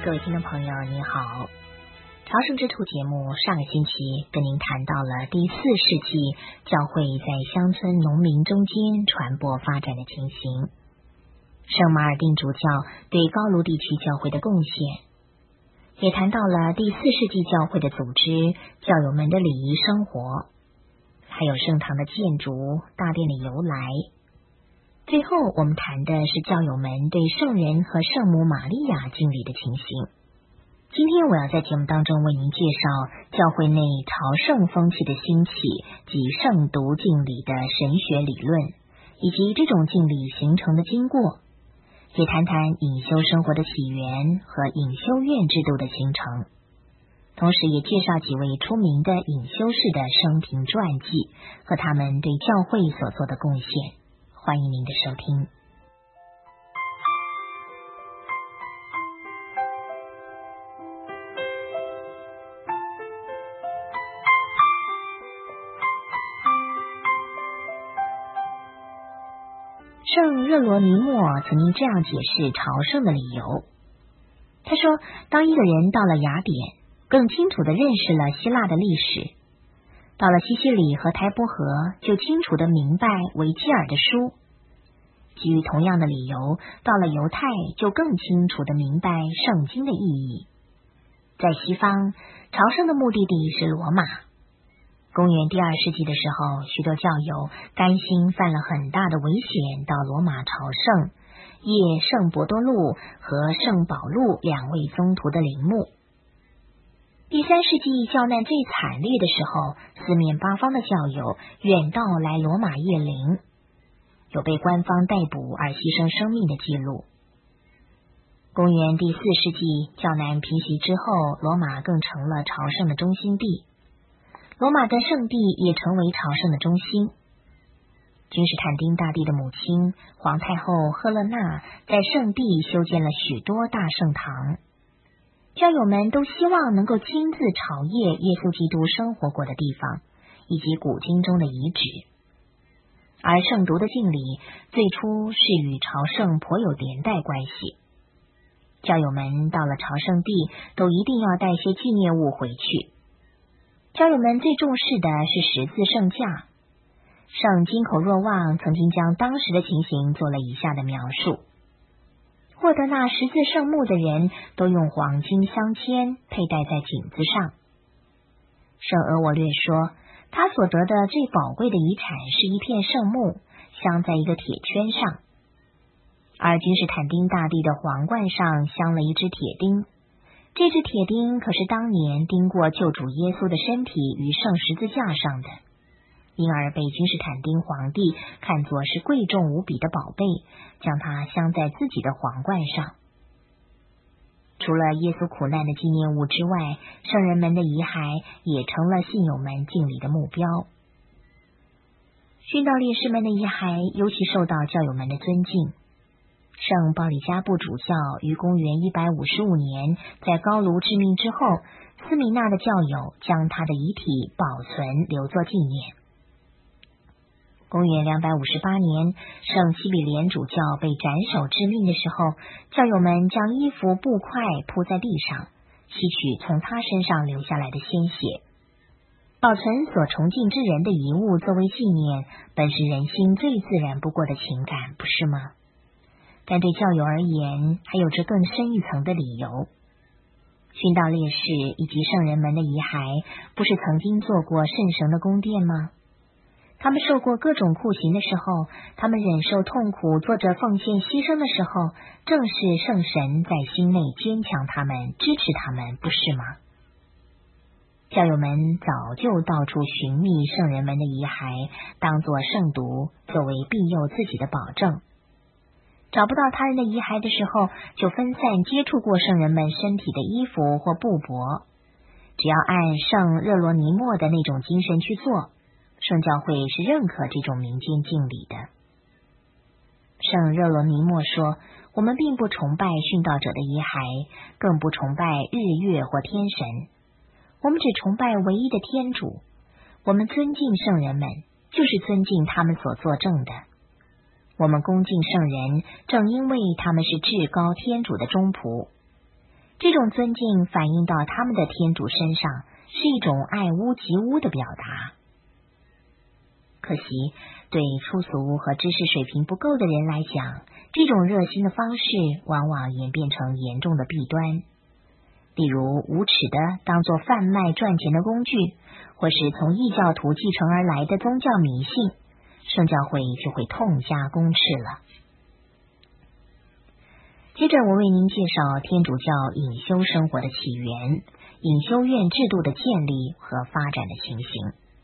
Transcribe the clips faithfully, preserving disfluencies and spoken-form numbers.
各位听众朋友您好，朝圣之途节目上个星期跟您谈到了第四世纪教会在乡村农民中间传播发展的情形，圣马尔定主教对高卢地区教会的贡献，也谈到了第四世纪教会的组织、教友们的礼仪生活，还有圣堂的建筑、大殿的由来。最后我们谈的是教友们对圣人和圣母玛利亚敬礼的情形。今天我要在节目当中为您介绍教会内朝圣风气的兴起及圣读敬礼的神学理论，以及这种敬礼形成的经过，也谈谈隐修生活的起源和隐修院制度的形成，同时也介绍几位出名的隐修士的生平传记和他们对教会所做的贡献。欢迎您的收听。圣热罗尼莫曾经这样解释朝圣的理由，他说，当一个人到了雅典，更清楚地认识了希腊的历史，到了西西里和台伯河，就清楚地明白维基尔的书。基于同样的理由，到了犹太，就更清楚地明白圣经的意义。在西方，朝圣的目的地是罗马。公元第二世纪的时候，许多教友甘心犯了很大的危险到罗马朝圣，谒圣伯多禄和圣保禄两位宗徒的陵墓。第三世纪教难最惨烈的时候，四面八方的教友远道来罗马谒陵，有被官方逮捕而牺牲生命的记录。公元第四世纪教难平息之后，罗马更成了朝圣的中心地，罗马的圣地也成为朝圣的中心。君士坦丁大帝的母亲皇太后赫勒娜在圣地修建了许多大圣堂，教友们都希望能够亲自朝谒耶稣基督生活过的地方，以及古今中的遗址。而圣读的敬礼最初是与朝圣颇有连带关系，教友们到了朝圣地都一定要带些纪念物回去。教友们最重视的是十字圣架。圣金口若望曾经将当时的情形做了以下的描述：获得那十字圣木的人都用黄金镶嵌佩戴在颈子上。圣俄我略说，他所得的最宝贵的遗产是一片圣木镶在一个铁圈上，而君士坦丁大帝的皇冠上镶了一只铁钉，这只铁钉可是当年钉过救主耶稣的身体于圣十字架上的，因而被君士坦丁皇帝看作是贵重无比的宝贝，将它镶在自己的皇冠上。除了耶稣苦难的纪念物之外，圣人们的遗骸也成了信友们敬礼的目标。殉道烈士们的遗骸尤其受到教友们的尊敬。圣鲍里加布主教于公元一百五十五年在高卢致命之后，斯米纳的教友将他的遗体保存留作纪念。公元两百五十八年，圣西比连主教被斩首致命的时候，教友们将衣服布块铺在地上，吸取从他身上流下来的鲜血，保存所崇敬之人的遗物作为纪念，本是人心最自然不过的情感，不是吗？但对教友而言，还有着更深一层的理由。殉道烈士以及圣人们的遗骸，不是曾经做过圣神的宫殿吗？他们受过各种酷刑的时候，他们忍受痛苦做着奉献牺牲的时候，正是圣神在心内坚强他们，支持他们，不是吗？教友们早就到处寻觅圣人们的遗骸，当作圣读，作为庇佑自己的保证。找不到他人的遗骸的时候，就分散接触过圣人们身体的衣服或布帛。只要按圣热罗尼莫的那种精神去做，圣教会是认可这种民间敬礼的。圣热罗尼莫说，我们并不崇拜殉道者的遗骸，更不崇拜日月或天神，我们只崇拜唯一的天主。我们尊敬圣人们，就是尊敬他们所作证的。我们恭敬圣人，正因为他们是至高天主的忠仆。 这种尊敬反映到他们的天主身上，是一种爱屋及乌的表达。可惜，对粗俗和知识水平不够的人来讲，这种热心的方式往往演变成严重的弊端。例如，无耻的当作贩卖赚钱的工具，或是从异教徒继承而来的宗教迷信，圣教会就会痛加攻斥了。接着，我为您介绍天主教隐修生活的起源、隐修院制度的建立和发展的情形。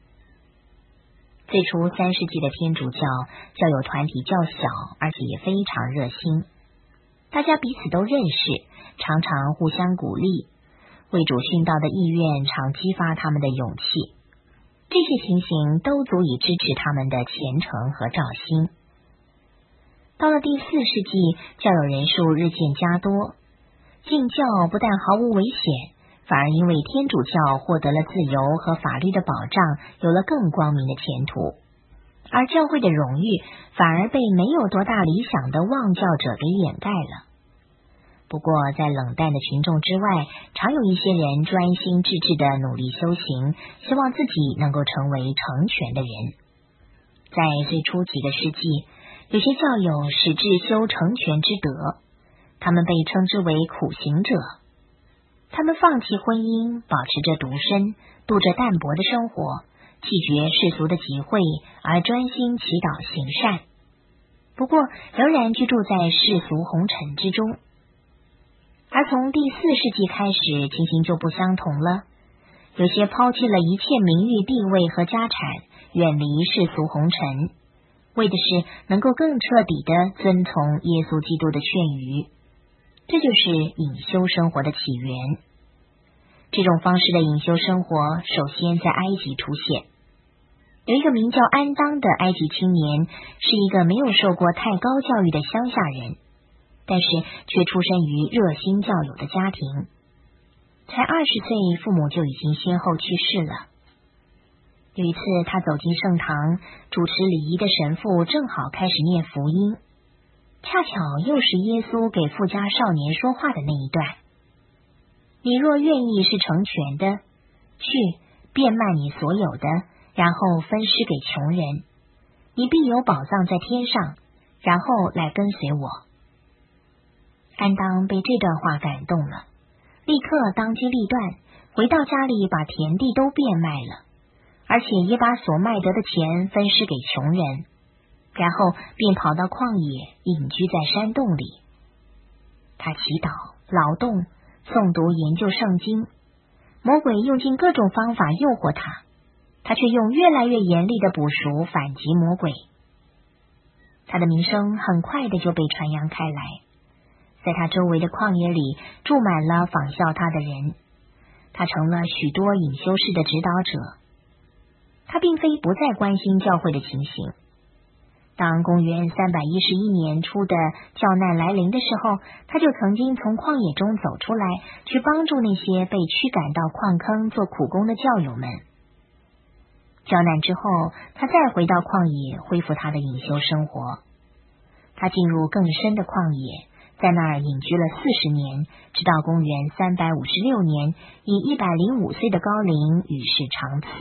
最初三世纪的天主教教友团体较小，而且也非常热心，大家彼此都认识，常常互相鼓励，为主殉道的意愿常激发他们的勇气。这些情形都足以支持他们的虔诚和照心。到了第四世纪，教友人数日渐加多，进教不但毫无危险，反而因为天主教获得了自由和法律的保障，有了更光明的前途，而教会的荣誉反而被没有多大理想的妄教者给掩盖了。不过，在冷淡的群众之外，常有一些人专心致志的努力修行，希望自己能够成为成全的人。在最初几个世纪，有些教友始志修成全之德，他们被称之为苦行者。他们放弃婚姻，保持着独身，度着淡薄的生活，弃绝世俗的集会，而专心祈祷行善。不过，仍然居住在世俗红尘之中。而从第四世纪开始，情形就不相同了。有些抛弃了一切名誉、地位和家产，远离世俗红尘，为的是能够更彻底的遵从耶稣基督的劝语。这就是隐修生活的起源。这种方式的隐修生活首先在埃及出现。有一个名叫安当的埃及青年，是一个没有受过太高教育的乡下人，但是却出身于热心教友的家庭。才二十岁，父母就已经先后去世了。有一次，他走进圣堂，主持礼仪的神父正好开始念福音，恰巧又是耶稣给富家少年说话的那一段。你若愿意是成全的，去变卖你所有的，然后分施给穷人，你必有宝藏在天上，然后来跟随我。安当被这段话感动了，立刻当机立断，回到家里把田地都变卖了，而且也把所卖得的钱分施给穷人，然后便跑到旷野隐居在山洞里。他祈祷、劳动、诵读、研究圣经，魔鬼用尽各种方法诱惑他，他却用越来越严厉的捕赎反击魔鬼。他的名声很快的就被传扬开来，在他周围的旷野里住满了仿效他的人，他成了许多隐修士的指导者。他并非不再关心教会的情形。当公元三百一十一年初的教难来临的时候，他就曾经从旷野中走出来，去帮助那些被驱赶到矿坑做苦工的教友们。教难之后，他再回到旷野，恢复他的隐修生活。他进入更深的旷野，在那儿隐居了四十年，直到公元三百五十六年，以一百零五岁的高龄与世长辞。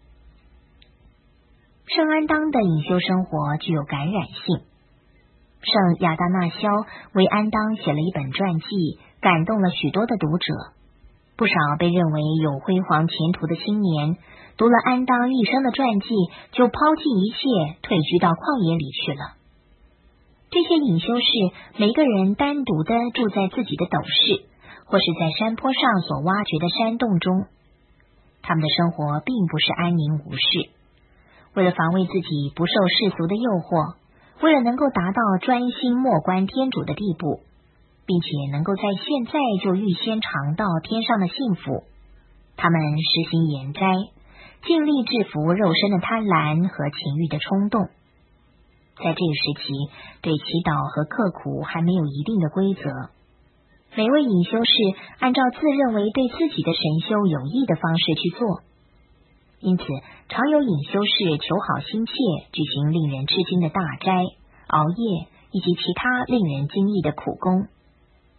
圣安当的隐修生活具有感染性。圣亚当纳肖为安当写了一本传记，感动了许多的读者。不少被认为有辉煌前途的青年，读了安当一生的传记，就抛弃一切，退居到旷野里去了。这些隐修士每个人单独的住在自己的斗室，或是在山坡上所挖掘的山洞中。他们的生活并不是安宁无事。为了防卫自己不受世俗的诱惑，为了能够达到专心默观天主的地步，并且能够在现在就预先尝到天上的幸福，他们实行严斋，尽力制服肉身的贪婪和情欲的冲动。在这个时期，对祈祷和刻苦还没有一定的规则。每位隐修士按照自认为对自己的神修有益的方式去做，因此常有隐修士求好心切，举行令人吃惊的大斋、熬夜以及其他令人惊异的苦工。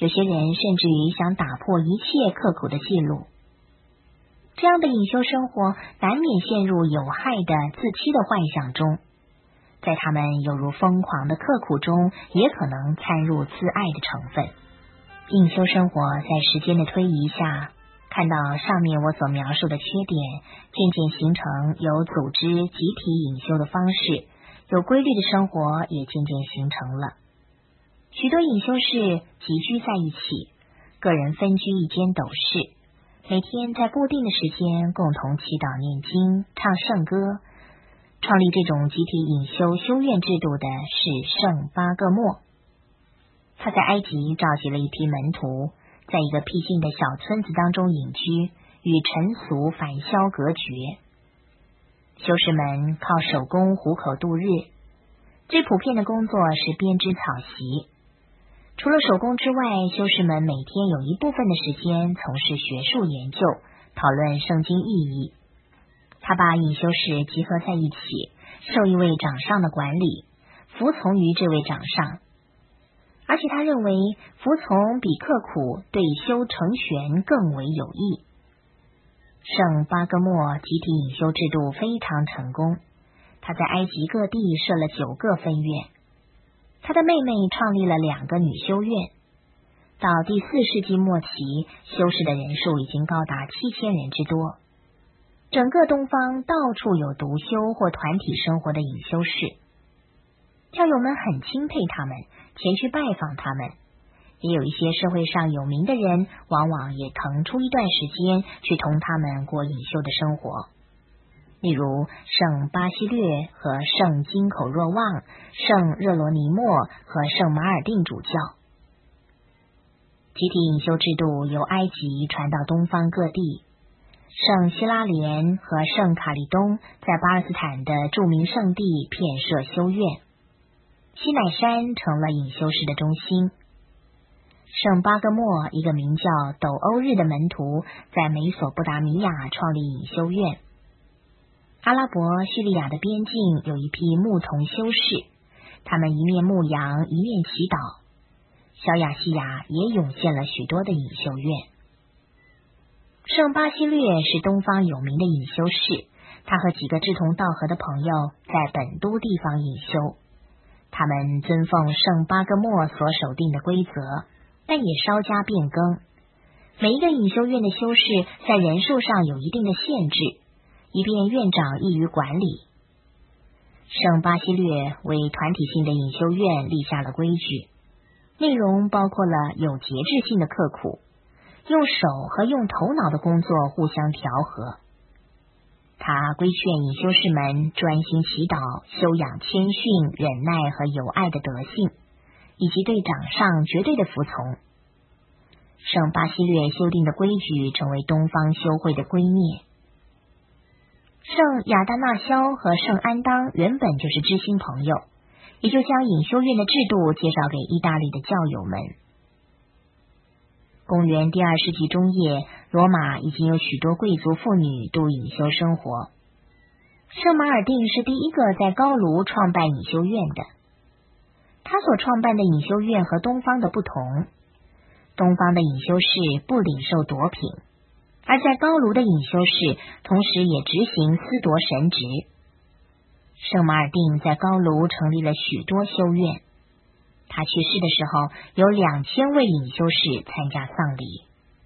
有些人甚至于想打破一切刻苦的记录。这样的隐修生活难免陷入有害的自欺的幻想中，在他们有如疯狂的刻苦中，也可能掺入自爱的成分。隐修生活在时间的推移下，看到上面我所描述的缺点，渐渐形成有组织集体隐修的方式，有规律的生活也渐渐形成了。许多隐修士集居在一起，个人分居一间斗室，每天在固定的时间共同祈祷念经、唱圣歌。创立这种集体隐修修院制度的是圣巴戈莫。他在埃及召集了一批门徒，在一个僻静的小村子当中隐居，与尘俗反消隔绝。修士们靠手工糊口度日，最普遍的工作是编织草席。除了手工之外，修士们每天有一部分的时间从事学术研究，讨论圣经意义。他把隐修士集合在一起，受一位长上的管理，服从于这位长上。而且他认为服从比刻苦对修成玄更为有益。圣巴戈莫集体隐修制度非常成功，他在埃及各地设了九个分院。他的妹妹创立了两个女修院。到第四世纪末期，修士的人数已经高达七千人之多。整个东方到处有独修或团体生活的隐修士，教友们很钦佩他们，前去拜访他们。也有一些社会上有名的人，往往也腾出一段时间去同他们过隐修的生活。例如圣巴西略和圣金口若望、圣热罗尼莫和圣马尔定主教。集体隐修制度由埃及传到东方各地，圣希拉莲和圣卡利东在巴勒斯坦的著名圣地遍设修院，西乃山成了隐修士的中心。圣巴戈莫一个名叫斗欧日的门徒在美索不达米亚创立隐修院。阿拉伯叙利亚的边境有一批牧童修士，他们一面牧羊一面祈祷。小亚细亚也涌现了许多的隐修院。圣巴西略是东方有名的隐修士，他和几个志同道合的朋友在本都地方隐修。他们遵奉圣巴戈莫所守定的规则，但也稍加变更。每一个隐修院的修士在人数上有一定的限制，以便院长易于管理。圣巴西略为团体性的隐修院立下了规矩，内容包括了有节制性的刻苦，用手和用头脑的工作互相调和。他规劝隐修士们专心祈祷，修养谦逊、忍耐和友爱的德性，以及对长上绝对的服从。圣巴西略修订的规矩成为东方修会的圭臬。圣亚当纳肖和圣安当原本就是知心朋友，也就将隐修院的制度介绍给意大利的教友们。公元第二世纪中叶，罗马已经有许多贵族妇女度隐修生活。圣马尔定是第一个在高卢创办隐修院的。他所创办的隐修院和东方的不同，东方的隐修士不领受铎品，而在高卢的隐修士同时也执行司铎神职。圣马尔定在高卢成立了许多修院。他去世的时候，有两千位隐修士参加丧礼。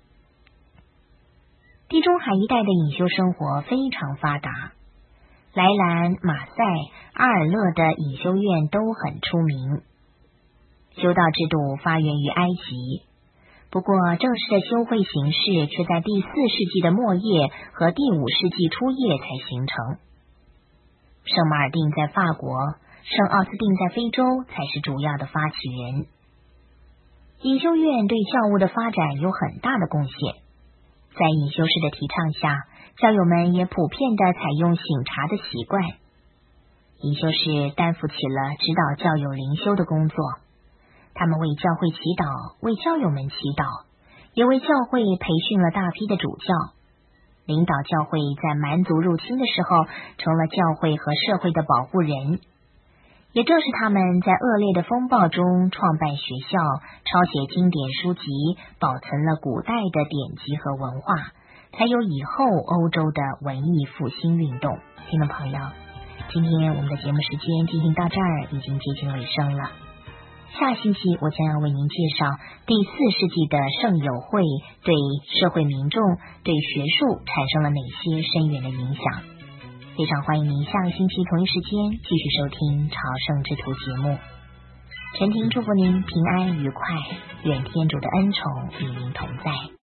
地中海一带的隐修生活非常发达，莱兰、马赛、阿尔勒的隐修院都很出名。修道制度发源于埃及，不过正式的修会形式却在第四世纪的末叶和第五世纪初叶才形成。圣马尔定在法国，圣奥斯定在非洲才是主要的发起人。隐修院对教务的发展有很大的贡献，在隐修士的提倡下，教友们也普遍的采用省察的习惯。隐修士担负起了指导教友灵修的工作，他们为教会祈祷，为教友们祈祷，也为教会培训了大批的主教，领导教会在蛮族入侵的时候成了教会和社会的保护人。 也正是他们在恶劣的风暴中创办学校，抄写经典书籍，保存了古代的典籍和文化，才有以后欧洲的文艺复兴运动。听众朋友，今天我们的节目时间进行到这儿已经接近尾声了。下星期我将要为您介绍第四世纪的圣友会对社会民众、对学术产生了哪些深远的影响。非常欢迎您下个星期同一时间继续收听《朝圣之途》节目。陈婷祝福您平安愉快，愿天主的恩宠与您同在。